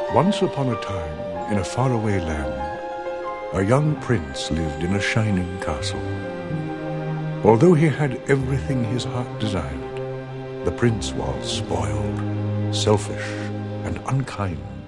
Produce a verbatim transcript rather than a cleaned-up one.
Once upon a time, in a faraway land, a young prince lived in a shining castle. Although he had everything his heart desired, the prince was spoiled, selfish, and unkind.